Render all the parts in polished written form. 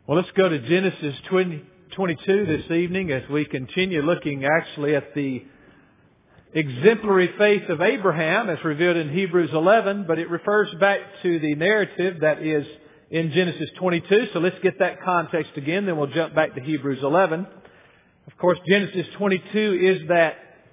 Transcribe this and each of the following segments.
Well, let's go to Genesis 22 this evening as we continue looking actually at the exemplary faith of Abraham as revealed in Hebrews 11, but it refers back to the narrative that is in Genesis 22. So let's get that context again, then we'll jump back to Hebrews 11. Of course, Genesis 22 is that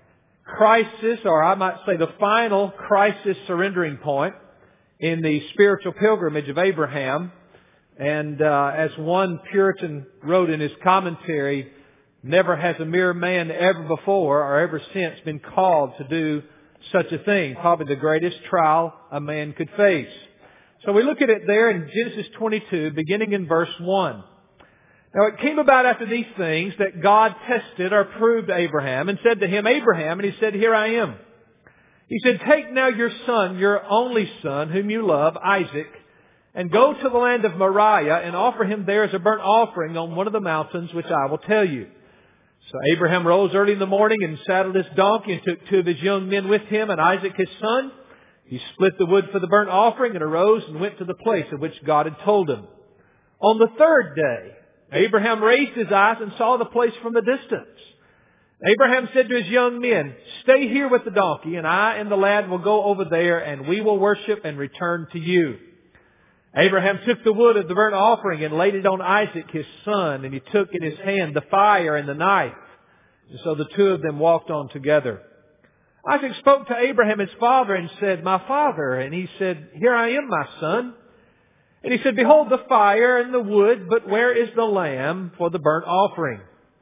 crisis, or I might say the final crisis surrendering point in the spiritual pilgrimage of Abraham. And as one Puritan wrote in his commentary, never has a mere man ever before or ever since been called to do such a thing. Probably the greatest trial a man could face. So we look at it there in Genesis 22, beginning in verse 1. Now it came about after these things that God tested or proved Abraham and said to him, Abraham, and he said, Here I am. He said, Take now your son, your only son, whom you love, Isaac, and go to the land of Moriah and offer him there as a burnt offering on one of the mountains which I will tell you. So Abraham rose early in the morning and saddled his donkey and took two of his young men with him and Isaac his son. He split the wood for the burnt offering and arose and went to the place of which God had told him. On the third day, Abraham raised his eyes and saw the place from the distance. Abraham said to his young men, Stay here with the donkey, and I and the lad will go over there, and we will worship and return to you. Abraham took the wood of the burnt offering and laid it on Isaac his son, and he took in his hand the fire and the knife. And so the two of them walked on together. Isaac spoke to Abraham his father and said, My father. And he said, Here I am, my son. And he said, Behold the fire and the wood, but where is the lamb for the burnt offering?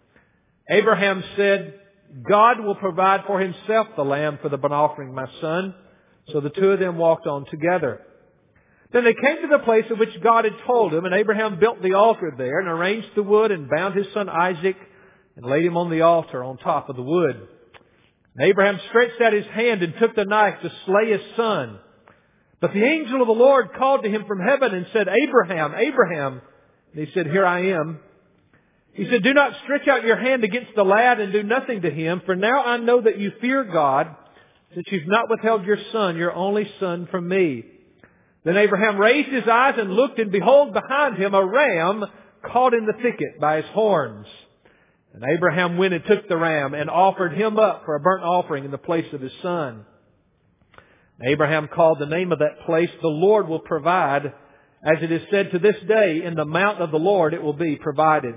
Abraham said, God will provide for himself the lamb for the burnt offering, my son. So the two of them walked on together. Then they came to the place of which God had told him, and Abraham built the altar there and arranged the wood and bound his son Isaac and laid him on the altar on top of the wood. And Abraham stretched out his hand and took the knife to slay his son. But the angel of the Lord called to him from heaven and said, Abraham, Abraham. And he said, Here I am. He said, Do not stretch out your hand against the lad and do nothing to him, for now I know that you fear God, since you've not withheld your son, your only son, from me. Then Abraham raised his eyes and looked, and behold, behind him a ram caught in the thicket by his horns. And Abraham went and took the ram and offered him up for a burnt offering in the place of his son. And Abraham called the name of that place, The Lord will provide. As it is said to this day, In the mount of the Lord it will be provided.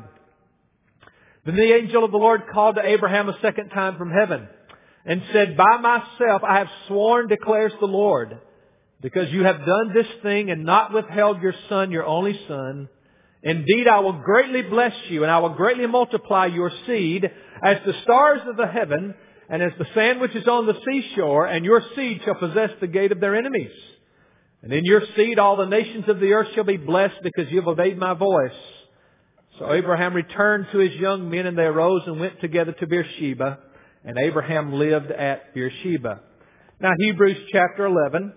Then the angel of the Lord called to Abraham a second time from heaven and said, By myself I have sworn, declares the Lord, because you have done this thing and not withheld your son, your only son. Indeed, I will greatly bless you, and I will greatly multiply your seed as the stars of the heaven and as the sand which is on the seashore, and your seed shall possess the gate of their enemies. And in your seed all the nations of the earth shall be blessed, because you have obeyed my voice. So Abraham returned to his young men, and they arose and went together to Beersheba, and Abraham lived at Beersheba. Now Hebrews chapter 11.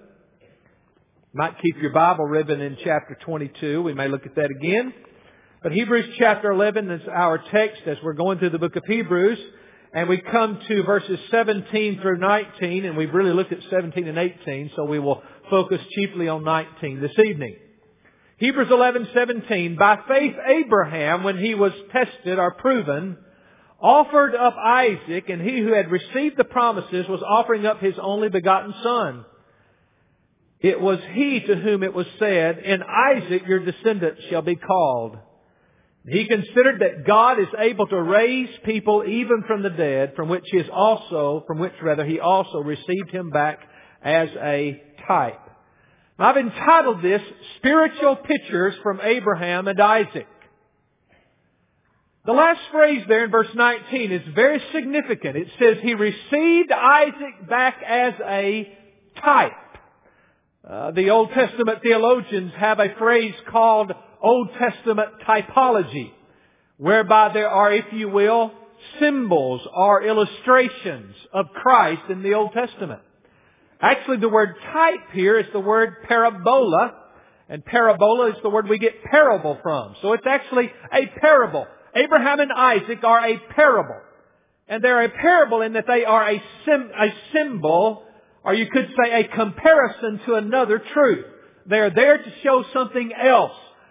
Might keep your Bible ribbon in chapter 22. We may look at that again. But Hebrews chapter 11 is our text as we're going through the book of Hebrews. And we come to verses 17 through 19. And we've really looked at 17 and 18. So we will focus chiefly on 19 this evening. Hebrews 11:17. By faith Abraham, when he was tested or proven, offered up Isaac. And he who had received the promises was offering up his only begotten son. It was he to whom it was said, In Isaac your descendants shall be called. He considered that God is able to raise people even from the dead, from which he also received him back as a type. Now, I've entitled this, Spiritual Pictures from Abraham and Isaac. The last phrase there in verse 19 is very significant. It says, He received Isaac back as a type. The Old Testament theologians have a phrase called Old Testament typology, whereby there are, if you will, symbols or illustrations of Christ in the Old Testament. Actually, the word type here is the word parabola, and parabola is the word we get parable from. So it's actually a parable. Abraham and Isaac are a parable. And they're a parable in that they are a symbol, or you could say a comparison to another truth. They're there to show something else.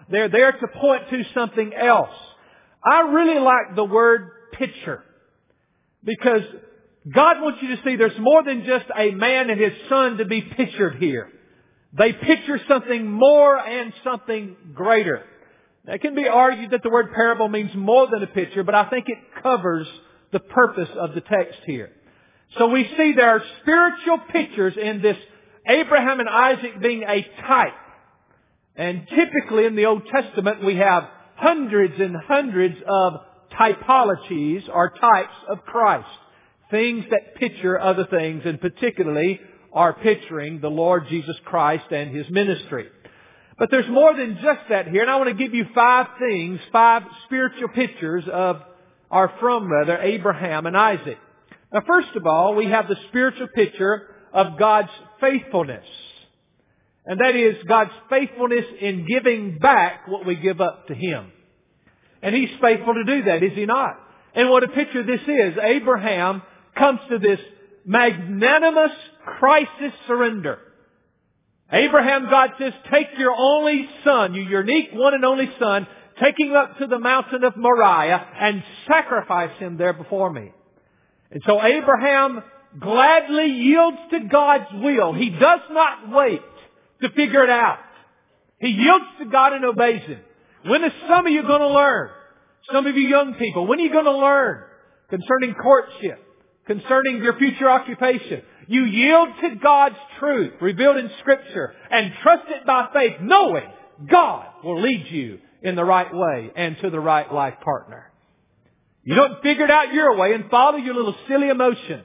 They're there to point to something else. I really like the word picture, because God wants you to see there's more than just a man and his son to be pictured here. They picture something more and something greater. Now, it can be argued that the word parable means more than a picture, but I think it covers the purpose of the text here. So we see there are spiritual pictures in this Abraham and Isaac being a type. And typically in the Old Testament we have hundreds and hundreds of typologies or types of Christ. Things that picture other things, and particularly are picturing the Lord Jesus Christ and His ministry. But there's more than just that here, and I want to give you 5 things, 5 spiritual pictures of, or from rather, Abraham and Isaac. Now first of all, we have the spiritual picture of God's faithfulness. And that is God's faithfulness in giving back what we give up to Him. And He's faithful to do that, is He not? And what a picture this is. Abraham comes to this magnanimous crisis surrender. Abraham, God says, take your only son, your unique one and only son, take him up to the mountain of Moriah and sacrifice him there before me. And so Abraham gladly yields to God's will. He does not wait to figure it out. He yields to God and obeys Him. When is some of you going to learn? Some of you young people, when are you going to learn concerning courtship, concerning your future occupation? You yield to God's truth revealed in Scripture and trust it by faith, knowing God will lead you in the right way and to the right life partner. You don't figure it out your way and follow your little silly emotions.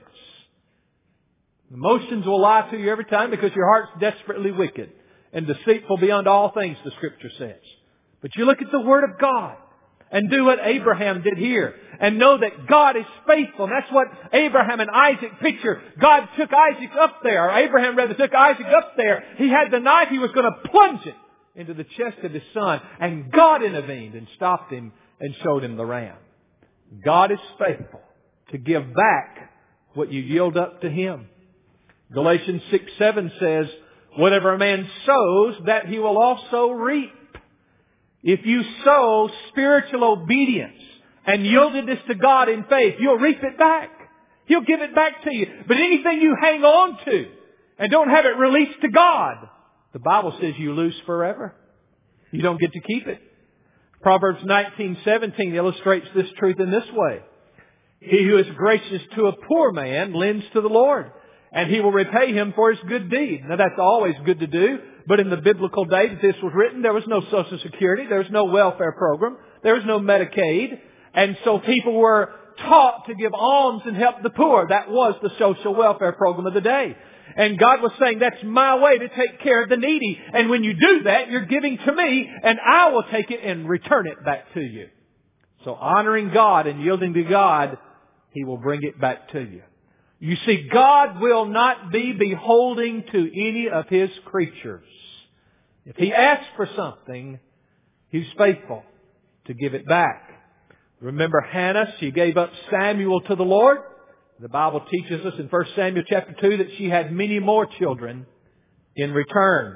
Emotions will lie to you every time because your heart's desperately wicked and deceitful beyond all things, the Scripture says. But you look at the Word of God and do what Abraham did here and know that God is faithful. And that's what Abraham and Isaac picture. God took Isaac up there, or Abraham rather took Isaac up there. He had the knife. He was going to plunge it into the chest of his son. And God intervened and stopped him and showed him the ram. God is faithful to give back what you yield up to Him. Galatians 6:7 says, whatever a man sows, that he will also reap. If you sow spiritual obedience and yieldedness to God in faith, you'll reap it back. He'll give it back to you. But anything you hang on to and don't have it released to God, the Bible says you lose forever. You don't get to keep it. Proverbs 19:17 illustrates this truth in this way. He who is gracious to a poor man lends to the Lord, and He will repay him for his good deed. Now that's always good to do, but in the biblical day that this was written, there was no Social Security, there was no welfare program, there was no Medicaid, and so people were taught to give alms and help the poor. That was the social welfare program of the day. And God was saying, that's my way to take care of the needy. And when you do that, you're giving to me, and I will take it and return it back to you. So honoring God and yielding to God, He will bring it back to you. You see, God will not be beholding to any of His creatures. If He asks for something, He's faithful to give it back. Remember Hannah, she gave up Samuel to the Lord. The Bible teaches us in 1 Samuel chapter 2 that she had many more children in return.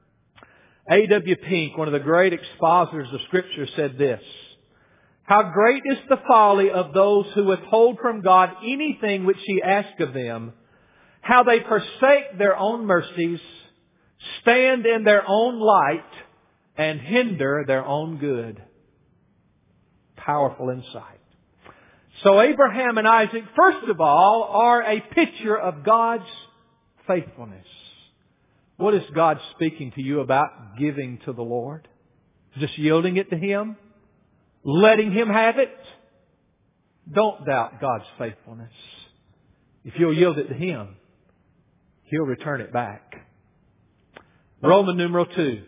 A.W. Pink, one of the great expositors of Scripture, said this: how great is the folly of those who withhold from God anything which He asks of them, how they forsake their own mercies, stand in their own light, and hinder their own good. Powerful insight. So Abraham and Isaac, first of all, are a picture of God's faithfulness. What is God speaking to you about giving to the Lord? Just yielding it to Him? Letting Him have it? Don't doubt God's faithfulness. If you'll yield it to Him, He'll return it back. Roman numeral 2.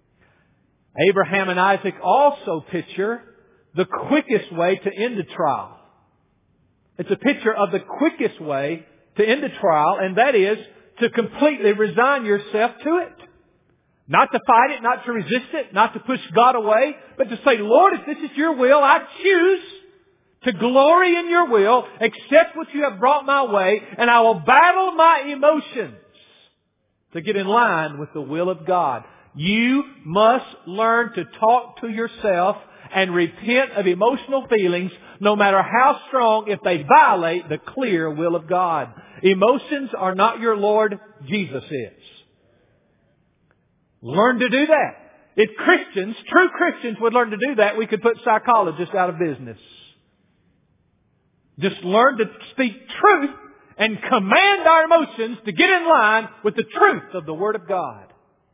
Abraham and Isaac also picture the quickest way to end a trial. It's a picture of the quickest way to end a trial, and that is to completely resign yourself to it. Not to fight it, not to resist it, not to push God away, but to say, Lord, if this is Your will, I choose to glory in Your will, accept what You have brought my way, and I will battle my emotions to get in line with the will of God. You must learn to talk to yourself and repent of emotional feelings, no matter how strong, if they violate the clear will of God. Emotions are not your Lord. Jesus is. Learn to do that. If Christians, true Christians, would learn to do that, we could put psychologists out of business. Just learn to speak truth and command our emotions to get in line with the truth of the Word of God.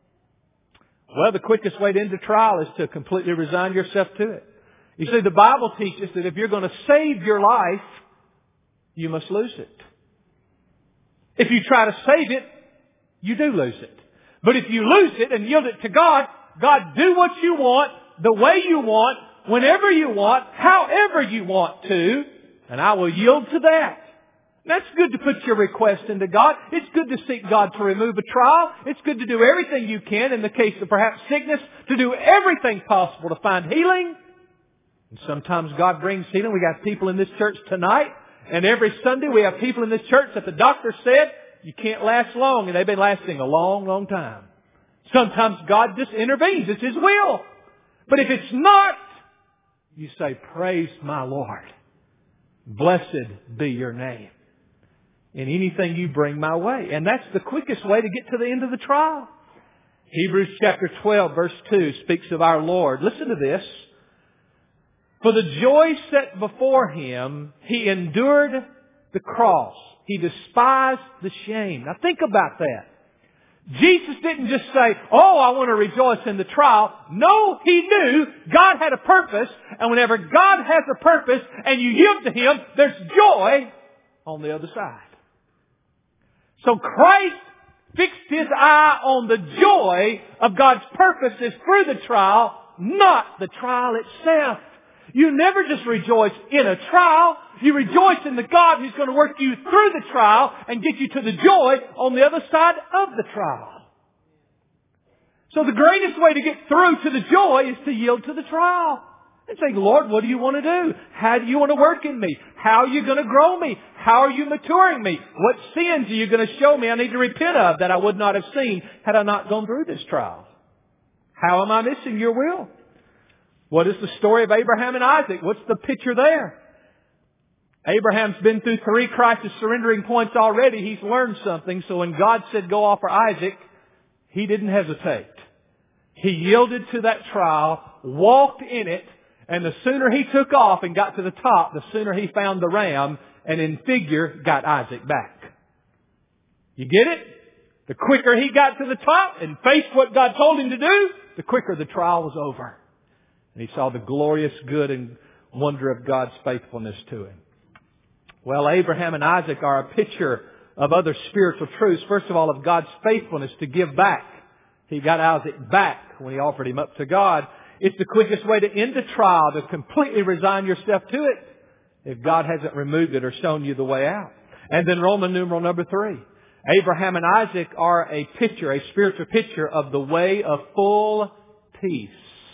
Well, the quickest way to end a trial is to completely resign yourself to it. You see, the Bible teaches that if you're going to save your life, you must lose it. If you try to save it, you do lose it. But if you lose it and yield it to God, God, do what you want, the way you want, whenever you want, however you want to, and I will yield to that. That's good to put your request into God. It's good to seek God to remove a trial. It's good to do everything you can in the case of perhaps sickness, to do everything possible to find healing. And sometimes God brings healing. We got people in this church tonight, and every Sunday we have people in this church that the doctor said, you can't last long, and they've been lasting a long, long time. Sometimes God just intervenes. It's His will. But if it's not, you say, praise my Lord. Blessed be your name in anything you bring my way. And that's the quickest way to get to the end of the trial. Hebrews chapter 12 verse 2 speaks of our Lord. Listen to this. For the joy set before Him, He endured the cross. He despised the shame. Now think about that. Jesus didn't just say, oh, I want to rejoice in the trial. No, He knew God had a purpose. And whenever God has a purpose and you yield to Him, there's joy on the other side. So Christ fixed His eye on the joy of God's purposes through the trial, not the trial itself. You never just rejoice in a trial. You rejoice in the God who's going to work you through the trial and get you to the joy on the other side of the trial. So the greatest way to get through to the joy is to yield to the trial. And say, Lord, what do you want to do? How do you want to work in me? How are you going to grow me? How are you maturing me? What sins are you going to show me I need to repent of that I would not have seen had I not gone through this trial? How am I missing your will? What is the story of Abraham and Isaac? What's the picture there? Abraham's been through 3 crisis surrendering points already. He's learned something. So when God said go offer Isaac, he didn't hesitate. He yielded to that trial, walked in it, and the sooner he took off and got to the top, the sooner he found the ram, and in figure got Isaac back. You get it? The quicker he got to the top and faced what God told him to do, the quicker the trial was over. And he saw the glorious good and wonder of God's faithfulness to him. Well, Abraham and Isaac are a picture of other spiritual truths. First of all, of God's faithfulness to give back. He got Isaac back when he offered him up to God. It's the quickest way to end a trial, to completely resign yourself to it, if God hasn't removed it or shown you the way out. And then Roman numeral number 3. Abraham and Isaac are a picture, a spiritual picture of the way of full peace.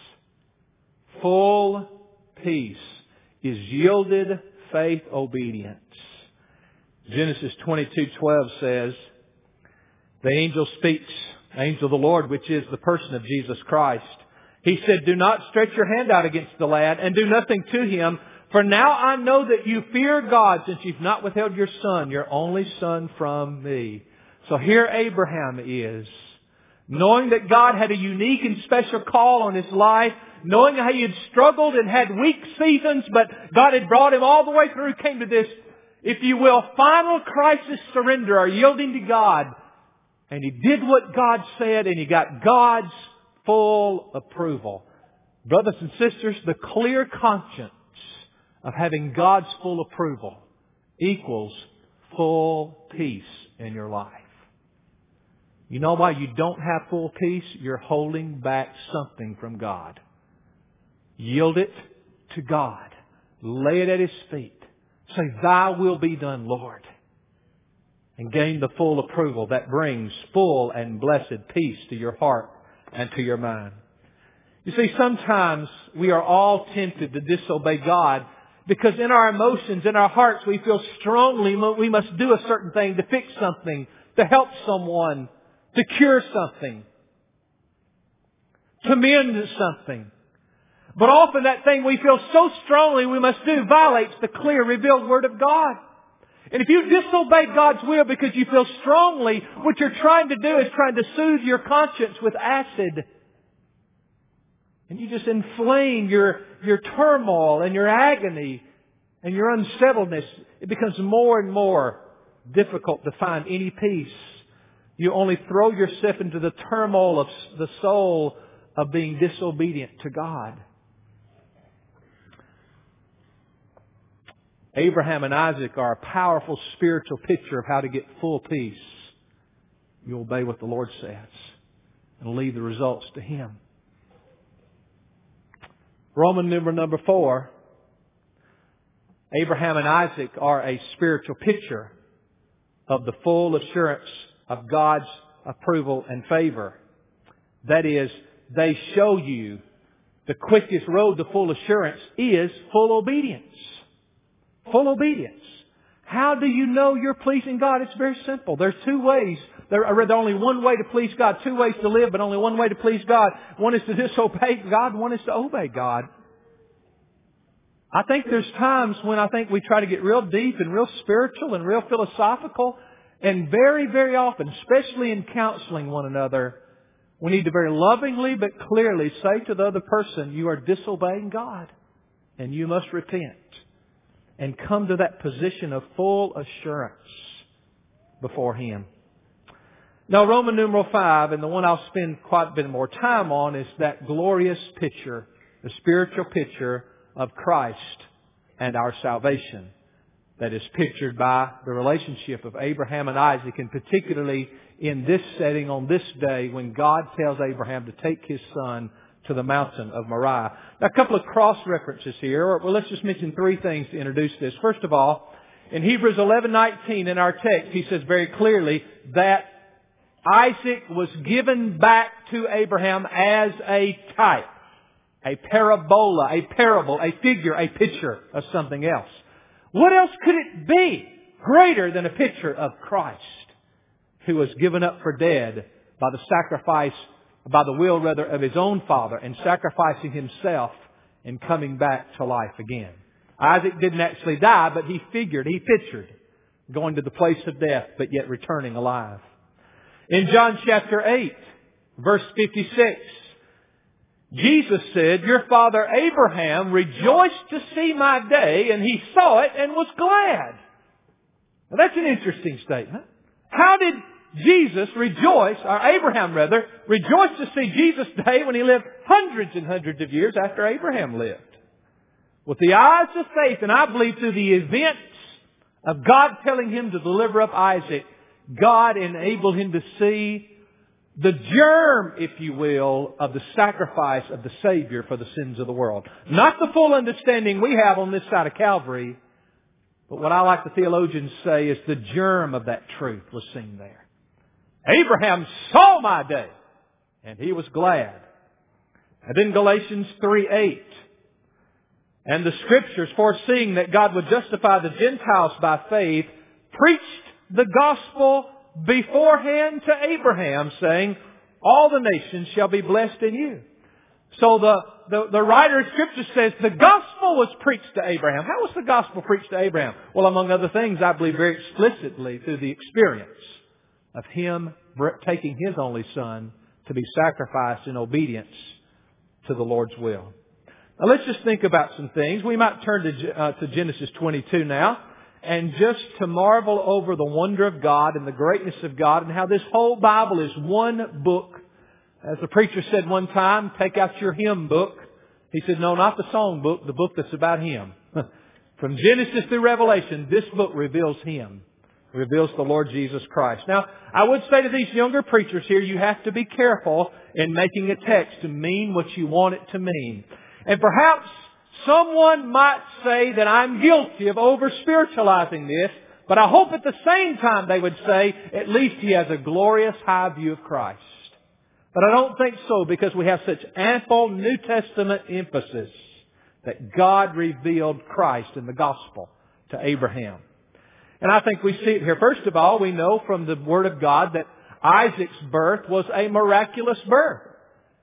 Full peace is yielded faith obedience. Genesis 22:12 says, the angel speaks, the angel of the Lord, which is the person of Jesus Christ. He said, do not stretch your hand out against the lad and do nothing to him. For now I know that you fear God, since you've not withheld your son, your only son, from me. So here Abraham is, knowing that God had a unique and special call on his life, knowing how he had struggled and had weak seasons, but God had brought him all the way through, came to this, if you will, final crisis surrender or yielding to God. And he did what God said, and he got God's full approval. Brothers and sisters, the clear conscience of having God's full approval equals full peace in your life. You know why you don't have full peace? You're holding back something from God. Yield it to God. Lay it at His feet. Say, Thy will be done, Lord. And gain the full approval that brings full and blessed peace to your heart and to your mind. You see, sometimes we are all tempted to disobey God because in our emotions, in our hearts, we feel strongly we must do a certain thing to fix something, to help someone, to cure something. to mend something. But often that thing we feel so strongly we must do violates the clear, revealed Word of God. And if you disobey God's will because you feel strongly, what you're trying to do is trying to soothe your conscience with acid. And you just inflame your turmoil and your agony and your unsettledness. It becomes more and more difficult to find any peace. You only throw yourself into the turmoil of the soul of being disobedient to God. Abraham and Isaac are a powerful spiritual picture of how to get full peace. You obey what the Lord says and leave the results to Him. Roman number 4. Abraham and Isaac are a spiritual picture of the full assurance of God's approval and favor. That is, they show you the quickest road to full assurance is full obedience. Full obedience. How do you know you're pleasing God? It's very simple. There's two ways. There's only one way to please God. Two ways to live, but only one way to please God. One is to disobey God. One is to obey God. I think there's times when I think we try to get real deep and real spiritual and real philosophical. And very, very often, especially in counseling one another, we need to very lovingly but clearly say to the other person, you are disobeying God. And you must repent. And come to that position of full assurance before Him. Now, Roman numeral 5, and the one I'll spend quite a bit more time on, is that glorious picture, the spiritual picture of Christ and our salvation. That is pictured by the relationship of Abraham and Isaac, and particularly in this setting on this day when God tells Abraham to take his son to the mountain of Moriah. Now, a couple of cross references here. Well, let's just mention three things to introduce this. First of all, in Hebrews 11:19 in our text, he says very clearly that Isaac was given back to Abraham as a type, a parabola, a parable, a figure, a picture of something else. What else could it be greater than a picture of Christ, who was given up for dead by the will of His own Father, and sacrificing Himself and coming back to life again. Isaac didn't actually die, but he pictured going to the place of death, but yet returning alive. In John chapter 8, verse 56, Jesus said, your father Abraham rejoiced to see my day, and he saw it and was glad. Now that's an interesting statement. How did Abraham rejoiced to see Jesus' day when he lived hundreds and hundreds of years after Abraham lived? With the eyes of faith, and I believe through the events of God telling him to deliver up Isaac, God enabled him to see the germ, if you will, of the sacrifice of the Savior for the sins of the world. Not the full understanding we have on this side of Calvary, but what I like the theologians say is the germ of that truth was seen there. Abraham saw my day, and he was glad. And then Galatians 3:8. And the Scriptures, foreseeing that God would justify the Gentiles by faith, preached the gospel beforehand to Abraham, saying, all the nations shall be blessed in you. So the writer of Scripture says the gospel was preached to Abraham. How was the gospel preached to Abraham? Well, among other things, I believe very explicitly through the experience of him taking his only son to be sacrificed in obedience to the Lord's will. Now let's just think about some things. We might turn to Genesis 22 now, and just to marvel over the wonder of God and the greatness of God and how this whole Bible is one book. As the preacher said one time, take out your hymn book. He said, no, not the song book, the book that's about Him. From Genesis through Revelation, this book reveals Him. Reveals the Lord Jesus Christ. Now, I would say to these younger preachers here, you have to be careful in making a text to mean what you want it to mean. And perhaps someone might say that I'm guilty of over-spiritualizing this, but I hope at the same time they would say, at least he has a glorious high view of Christ. But I don't think so, because we have such ample New Testament emphasis that God revealed Christ in the gospel to Abraham. And I think we see it here. First of all, we know from the Word of God that Isaac's birth was a miraculous birth.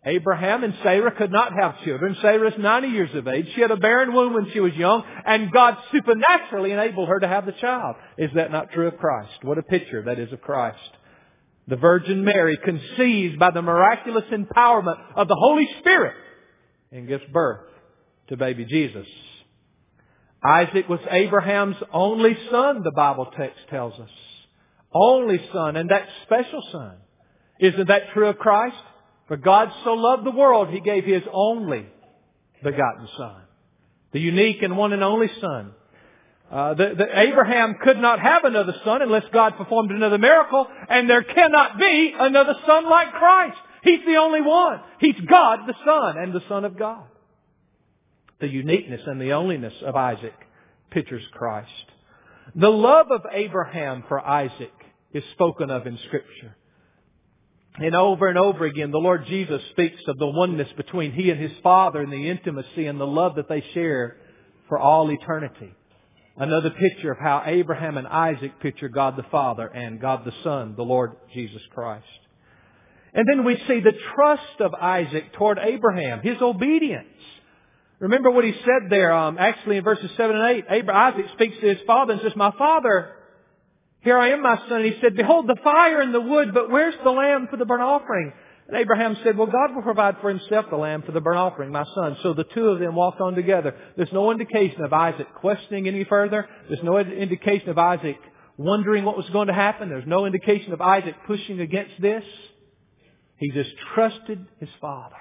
Abraham and Sarah could not have children. Sarah is 90 years of age. She had a barren womb when she was young, and God supernaturally enabled her to have the child. Is that not true of Christ? What a picture that is of Christ. The Virgin Mary conceives by the miraculous empowerment of the Holy Spirit and gives birth to baby Jesus. Isaac was Abraham's only son, the Bible text tells us. Only son, and that special son. Isn't that true of Christ? For God so loved the world, He gave His only begotten Son. The unique and one and only Son. Abraham could not have another son unless God performed another miracle, and there cannot be another son like Christ. He's the only one. He's God the Son and the Son of God. The uniqueness and the onlyness of Isaac pictures Christ. The love of Abraham for Isaac is spoken of in Scripture. And over again, the Lord Jesus speaks of the oneness between He and His Father and the intimacy and the love that they share for all eternity. Another picture of how Abraham and Isaac picture God the Father and God the Son, the Lord Jesus Christ. And then we see the trust of Isaac toward Abraham, his obedience. Remember what he said there, actually in verses 7 and 8. Isaac speaks to his father and says, "My father, here I am, my son." And he said, "Behold the fire and the wood, but where's the lamb for the burnt offering?" And Abraham said, "Well, God will provide for Himself the lamb for the burnt offering, my son." So the two of them walked on together. There's no indication of Isaac questioning any further. There's no indication of Isaac wondering what was going to happen. There's no indication of Isaac pushing against this. He just trusted his father.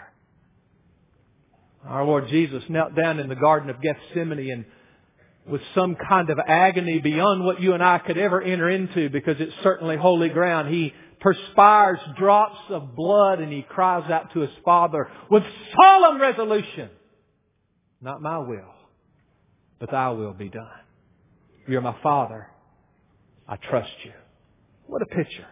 Our Lord Jesus knelt down in the Garden of Gethsemane and with some kind of agony beyond what you and I could ever enter into, because it's certainly holy ground. He perspires drops of blood and He cries out to His Father with solemn resolution, "Not my will, but Thy will be done. You're my Father. I trust You." What a picture.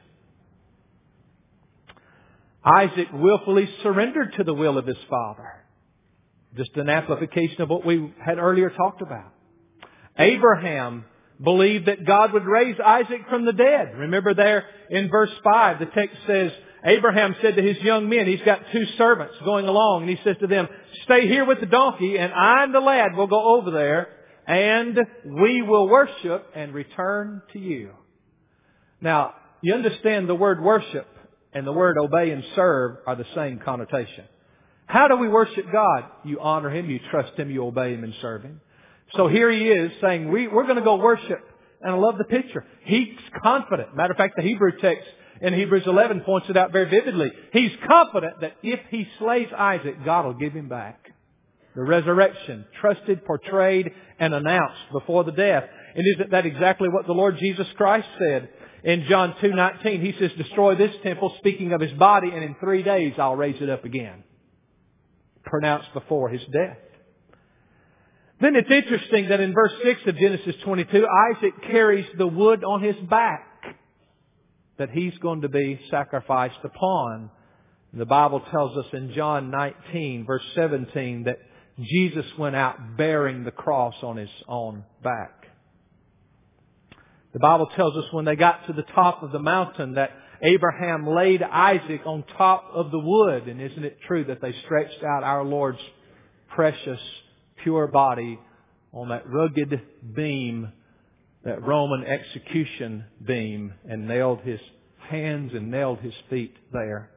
Isaac willfully surrendered to the will of his father. Just an amplification of what we had earlier talked about. Abraham believed that God would raise Isaac from the dead. Remember there in verse 5, the text says, Abraham said to his young men, he's got two servants going along, and he says to them, "Stay here with the donkey, and I and the lad will go over there, and we will worship and return to you." Now, you understand the word worship and the word obey and serve are the same connotation. How do we worship God? You honor Him, you trust Him, you obey Him and serve Him. So here he is saying, we're going to go worship. And I love the picture. He's confident. Matter of fact, the Hebrew text in Hebrews 11 points it out very vividly. He's confident that if he slays Isaac, God will give him back. The resurrection, trusted, portrayed, and announced before the death. And isn't that exactly what the Lord Jesus Christ said? In John 2:19, He says, "Destroy this temple," speaking of His body, "and in 3 days I'll raise it up again." Pronounced before His death. Then it's interesting that in verse 6 of Genesis 22, Isaac carries the wood on his back that he's going to be sacrificed upon. The Bible tells us in John 19, verse 17, that Jesus went out bearing the cross on His own back. The Bible tells us when they got to the top of the mountain that Abraham laid Isaac on top of the wood. And isn't it true that they stretched out our Lord's precious, pure body on that rugged beam, that Roman execution beam, and nailed His hands and nailed His feet there.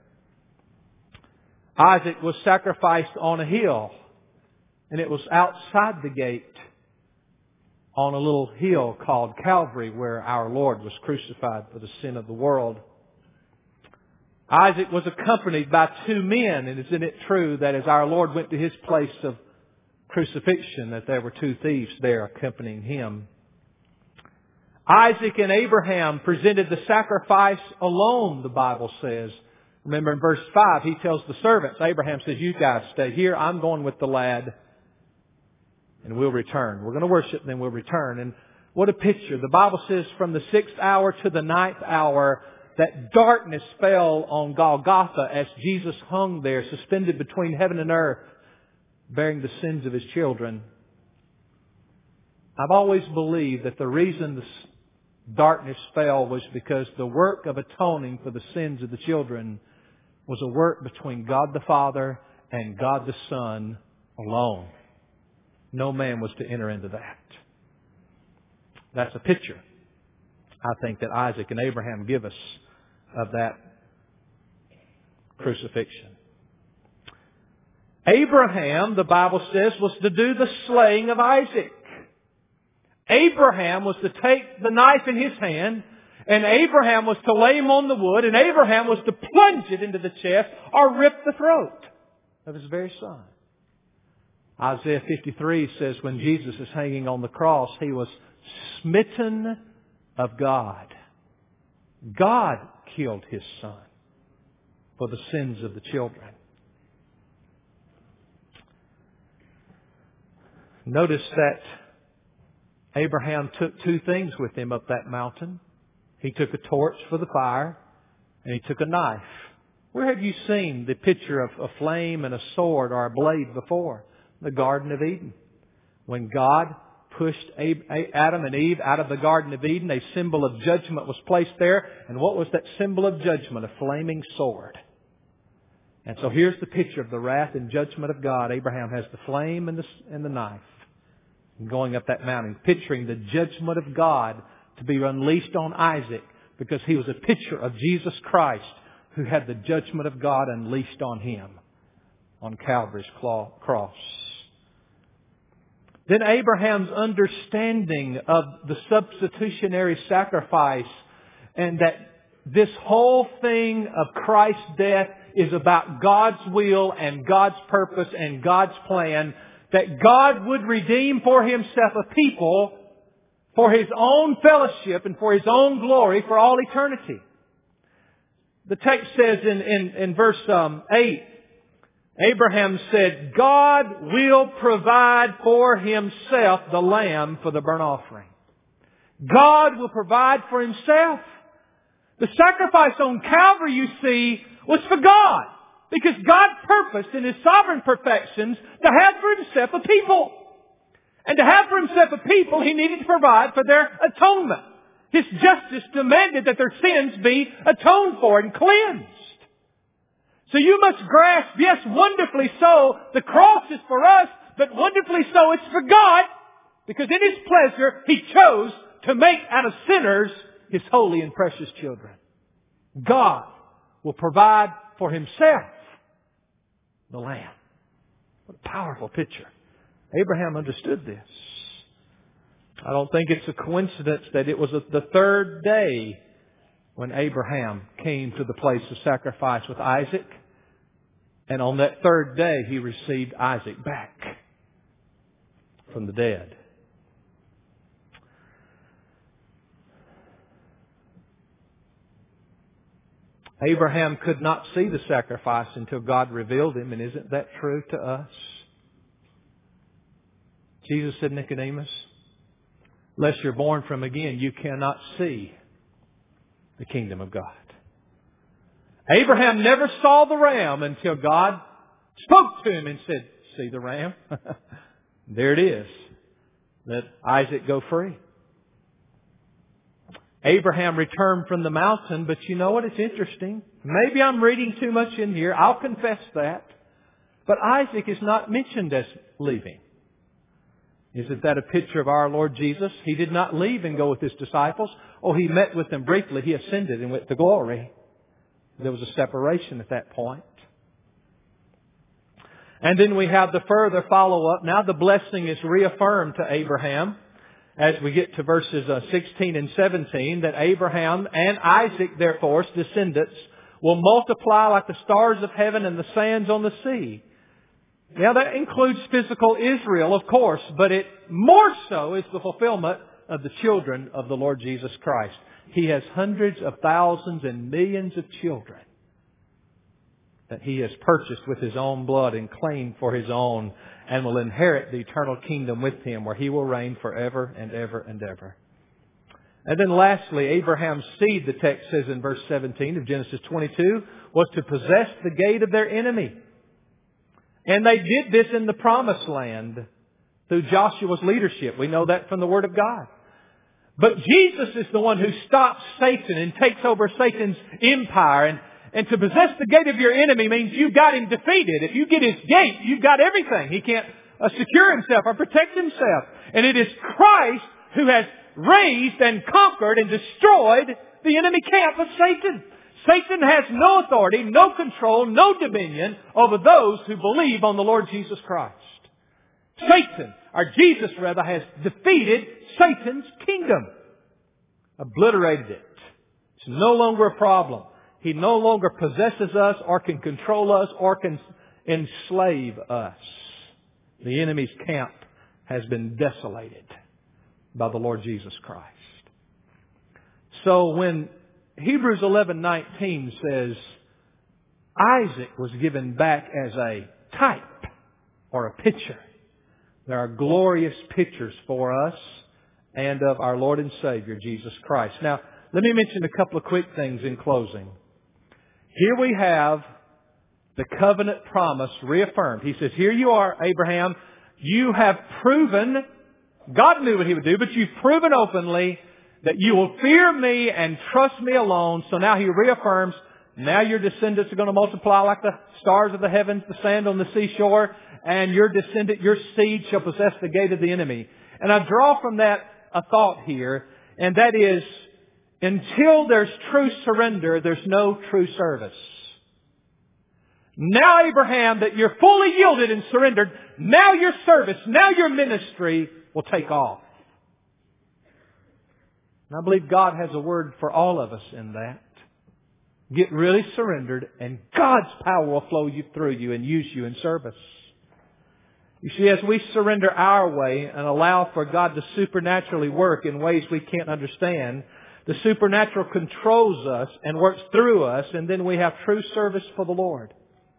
Isaac was sacrificed on a hill, and it was outside the gate on a little hill called Calvary, where our Lord was crucified for the sin of the world. Isaac was accompanied by two men, and isn't it true that as our Lord went to His place of crucifixion, that there were two thieves there accompanying Him? Isaac and Abraham presented the sacrifice alone, the Bible says. Remember in verse 5, he tells the servants, Abraham says, "You guys stay here, I'm going with the lad, and we'll return. We're going to worship, and then we'll return." And what a picture. The Bible says from the 6th hour to the 9th hour, that darkness fell on Golgotha as Jesus hung there, suspended between heaven and earth, bearing the sins of His children. I've always believed that the reason the darkness fell was because the work of atoning for the sins of the children was a work between God the Father and God the Son alone. No man was to enter into that. That's a picture, I think, that Isaac and Abraham give us of that crucifixion. Abraham, the Bible says, was to do the slaying of Isaac. Abraham was to take the knife in his hand, and Abraham was to lay him on the wood, and Abraham was to plunge it into the chest or rip the throat of his very son. Isaiah 53 says when Jesus is hanging on the cross, He was smitten of God. God killed His Son for the sins of the children. Notice that Abraham took two things with him up that mountain. He took a torch for the fire, and he took a knife. Where have you seen the picture of a flame and a sword or a blade before? The Garden of Eden. When God pushed Adam and Eve out of the Garden of Eden, a symbol of judgment was placed there. And what was that symbol of judgment? A flaming sword. And so here's the picture of the wrath and judgment of God. Abraham has the flame and the knife. And going up that mountain, picturing the judgment of God to be unleashed on Isaac, because he was a picture of Jesus Christ who had the judgment of God unleashed on him on Calvary's cross. Then Abraham's understanding of the substitutionary sacrifice, and that this whole thing of Christ's death is about God's will and God's purpose and God's plan, that God would redeem for Himself a people for His own fellowship and for His own glory for all eternity. The text says in verse 8, Abraham said, God will provide for Himself the lamb for the burnt offering. God will provide for Himself. The sacrifice on Calvary, you see, was for God. Because God purposed in His sovereign perfections to have for Himself a people. And to have for Himself a people, He needed to provide for their atonement. His justice demanded that their sins be atoned for and cleansed. So you must grasp, yes, wonderfully so, the cross is for us, but wonderfully so it's for God, because in His pleasure He chose to make out of sinners His holy and precious children. God will provide for Himself the Lamb. What a powerful picture. Abraham understood this. I don't think it's a coincidence that it was the third day when Abraham came to the place of sacrifice with Isaac. And on that third day, he received Isaac back from the dead. Abraham could not see the sacrifice until God revealed him. And isn't that true to us? Jesus said, Nicodemus, unless you're born from again, you cannot see the kingdom of God. Abraham never saw the ram until God spoke to him and said, see the ram? There it is. Let Isaac go free. Abraham returned from the mountain, but you know what? It's interesting. Maybe I'm reading too much in here. I'll confess that. But Isaac is not mentioned as leaving. Isn't that a picture of our Lord Jesus? He did not leave and go with His disciples. Oh, He met with them briefly. He ascended and went to glory. There was a separation at that point. And then we have the further follow-up. Now the blessing is reaffirmed to Abraham as we get to verses 16 and 17, that Abraham and Isaac, therefore, his descendants, will multiply like the stars of heaven and the sands on the sea. Now that includes physical Israel, of course, but it more so is the fulfillment of the children of the Lord Jesus Christ. He has hundreds of thousands and millions of children that He has purchased with His own blood and claimed for His own, and will inherit the eternal kingdom with Him, where He will reign forever and ever and ever. And then lastly, Abraham's seed, the text says in verse 17 of Genesis 22, was to possess the gate of their enemy. And they did this in the promised land through Joshua's leadership. We know that from the Word of God. But Jesus is the one who stops Satan and takes over Satan's empire. And to possess the gate of your enemy means you've got him defeated. If you get his gate, you've got everything. He can't secure himself or protect himself. And it is Christ who has raised and conquered and destroyed the enemy camp of Satan. Satan has no authority, no control, no dominion over those who believe on the Lord Jesus Christ. Satan, or Jesus rather, has defeated Satan's kingdom. Obliterated it. It's no longer a problem. He no longer possesses us or can control us or can enslave us. The enemy's camp has been desolated by the Lord Jesus Christ. So when Hebrews 11:19 says Isaac was given back as a type or a picture, there are glorious pictures for us and of our Lord and Savior, Jesus Christ. Now, let me mention a couple of quick things in closing. Here we have the covenant promise reaffirmed. He says, here you are, Abraham. You have proven, God knew what He would do, but you've proven openly that you will fear me and trust me alone. So now He reaffirms, now your descendants are going to multiply like the stars of the heavens, the sand on the seashore, and your descendant, your seed shall possess the gate of the enemy. And I draw from that a thought here, and that is, until there's true surrender, there's no true service. Now, Abraham, that you're fully yielded and surrendered, now your service, now your ministry will take off. And I believe God has a word for all of us in that. Get really surrendered, and God's power will flow through you and use you in service. You see, as we surrender our way and allow for God to supernaturally work in ways we can't understand, the supernatural controls us and works through us, and then we have true service for the Lord.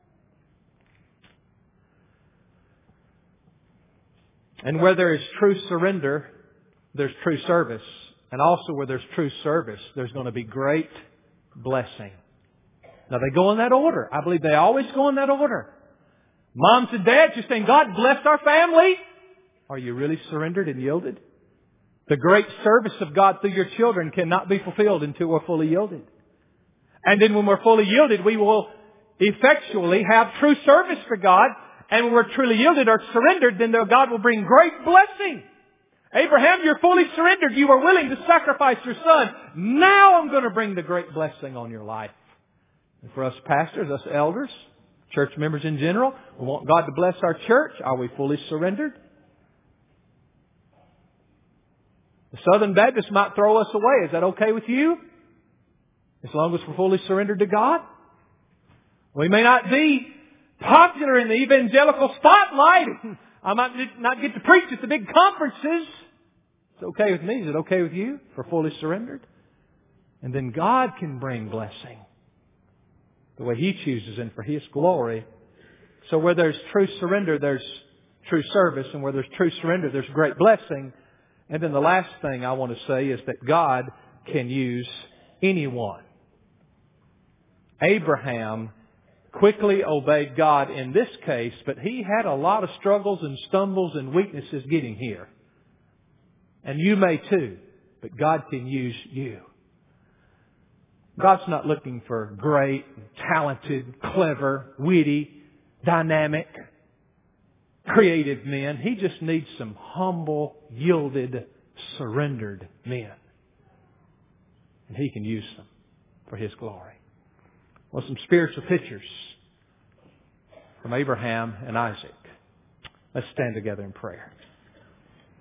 And where there is true surrender, there's true service. And also where there's true service, there's going to be great blessing. Now they go in that order. I believe they always go in that order. Moms and dads, you're saying, God bless our family. Are you really surrendered and yielded? The great service of God through your children cannot be fulfilled until we're fully yielded. And then when we're fully yielded, we will effectually have true service for God. And when we're truly yielded or surrendered, then God will bring great blessing. Abraham, you're fully surrendered. You are willing to sacrifice your son. Now I'm going to bring the great blessing on your life. And for us pastors, us elders, church members in general, we want God to bless our church. Are we fully surrendered? The Southern Baptists might throw us away. Is that okay with you? As long as we're fully surrendered to God? We may not be popular in the evangelical spotlight. I might not get to preach at the big conferences. It's okay with me. Is it okay with you? If we're fully surrendered? And then God can bring blessing the way He chooses and for His glory. So where there's true surrender, there's true service. And where there's true surrender, there's great blessing. And then the last thing I want to say is that God can use anyone. Abraham quickly obeyed God in this case, but he had a lot of struggles and stumbles and weaknesses getting here. And you may too, but God can use you. God's not looking for great, talented, clever, witty, dynamic, creative men. He just needs some humble, yielded, surrendered men. And He can use them for His glory. Well, some spiritual pictures from Abraham and Isaac. Let's stand together in prayer.